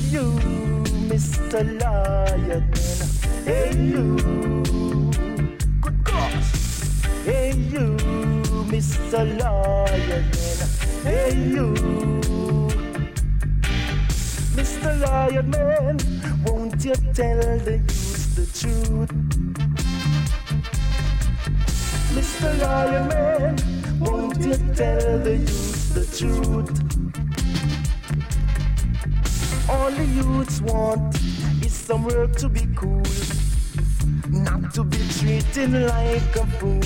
you, Mr. Lion. Hey you, good gosh. Hey you, Mr. Lion. Hey you, Mr. Lion Man, won't you tell the youth the truth? Mr. Lion Man, won't you tell the youth the truth? All the youths want is some work to be cool, not to be treated like a fool.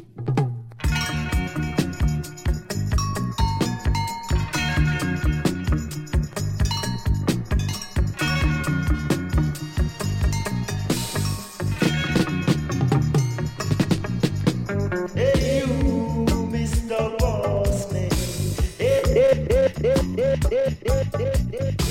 Hey you, Mr. Bossman. Hey, hey, hey, hey, hey, hey, hey, hey.